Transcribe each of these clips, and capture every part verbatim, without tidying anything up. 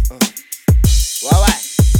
Ouais, ouais.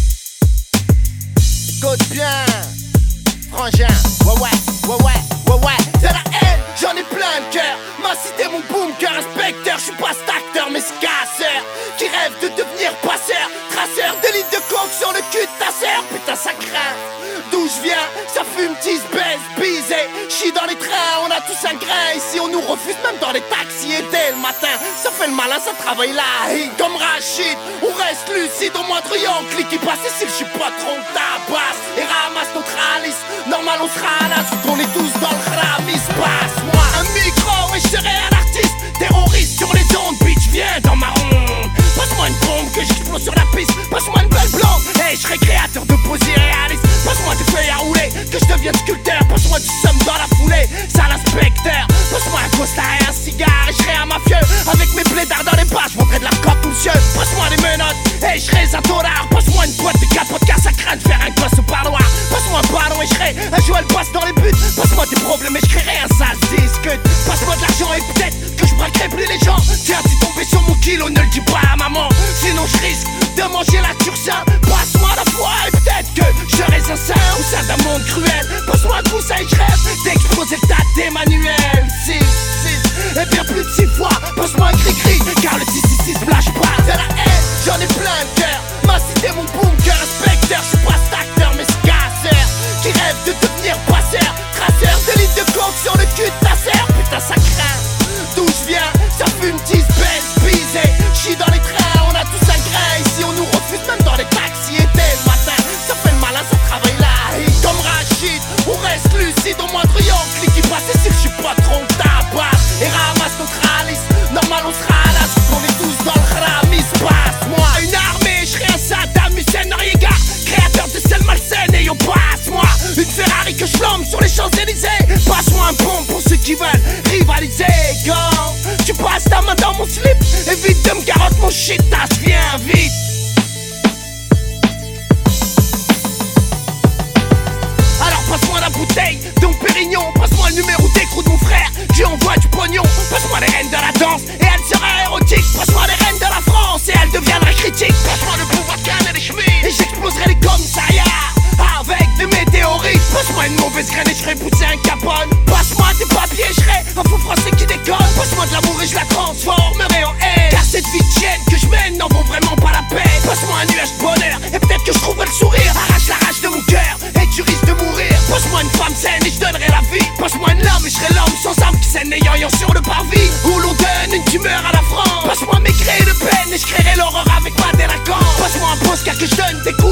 Écoute bien, frangin. Ouais, ouais, ouais, ouais, ouais, ouais. De la haine, j'en ai plein de cœur. Ma cité, mon bunker, inspecteur. J'suis pas cet acteur, mais ce casseur qui rêve de devenir passeur, traceur de lignes de coke sur le cul de ta sœur. Putain, ça craint. D'où je viens, ça fume, tease, baise, bisé. J'suis dans les trains, on a tous un grain. Ici, on nous refuse même dans les taxis. Et dès le matin, ça fait le malin, ça travaille là. Et comme Rachid, on reste lucide au moindre yankli qui passe ici. J'suis pas trop de tabasse et ramasse notre alice. Normal, on sera là, on est tous dans le ramis. Passe-moi un micro et je serai un artiste. Terroriste sur les ondes, bitch, viens dans ma ronde. Passe-moi une bombe que j'explose sur la piste. Passe-moi une belle blonde, hey, je serai créateur de poésie réaliste. Passe-moi des feuilles à rouler, que je devienne sculpteur. Passe-moi du somme dans la foulée, ça l'inspecteur. Passe-moi un costard et un cigare et je serai un mafieux. Avec mes blédards dans les bas, je vendrai de la coque monsieur. Passe-moi des menottes, hey, je serai un dollar. Passe-moi une boîte de capote car ça craint de faire un gosse au parloir. Passe-moi un ballon et je serai un Joël passe dans les buts. Passe-moi des problèmes et je créerai un sale disque. Passe-moi de l'argent et peut-être que je braquerai plus les gens. Tiens, tu tombé sur mon kilo, ne le dis pas à maman. Sinon je risque de manger la turcin. Passe-moi la foi et peut-être que je serai un saint au sein d'un monde cruel. Passe-moi un coussin et je rêve d'exploser le tas d'Emmanuel. six, six, et bien plus de six fois. Passe-moi un cri-cri, car le six six six lâche pas. De la haine, j'en ai plein de cœur. Ma cité, mon bunker, inspecteur. J'suis pas cet acteur, mais ce casseur qui rêve de devenir passeur, traceur de lignes de coke sur le cul de ta sœur. Putain, ça craint. D'où je viens, ça fume, tease, baise, bisé. J'suis dans les trains, on a tous un grain. Ici, on nous refuse même dans les taxis. Et dès le matin, ça fait le malin, ça travaille là. Et comme Rachid, on reste lucide au moindre yankli qui passe ici. J'suis pas trop de tabac et ramasse notre alice. Normal, on sera là, on est tous dans le ramis. Passe-moi une armée, j'serai un Saddam Hussein Noriega, créateur de celle malsaine. Et yo, passe-moi une Ferrari que j'flamme sur les Champs-Élysées. Passe-moi un bon pour ceux qui veulent rivaliser. Quand tu passes ta main dans mon slip, évite de me carotte mon shit, t'as viens vite. Alors passe-moi la bouteille, donc Pérignon. Passe-moi le numéro d'écrou de mon frère, qui envoie du pognon. Passe-moi les reines de la danse, et elle sera érotique. Passe-moi les reines de la France, et elle deviendra critique. Passe-moi le pouvoir canne et les chemises, et j'exploserai les commissariats avec des météorites. Passe-moi une mauvaise graine et je ferai pousser un capone. Passe-moi des papiers, je serai un faux français qui déconne. Passe-moi de l'amour et je la transformerai en haine. Car cette vie de chienne que je mène n'en vaut vraiment pas la peine. Passe-moi un nuage de bonheur et peut-être que je trouverai le sourire. Arrache la rage de mon cœur et tu risques de mourir. Passe-moi une femme saine et je donnerai la vie. Passe-moi une lame et je serai l'homme sans âme qui saigne ayant sur le parvis. Où l'on donne une tumeur à la France. Passe-moi mes grès de peine et je créerai l'horreur avec ma délinquance. Passe-moi un postcard que je donne des coups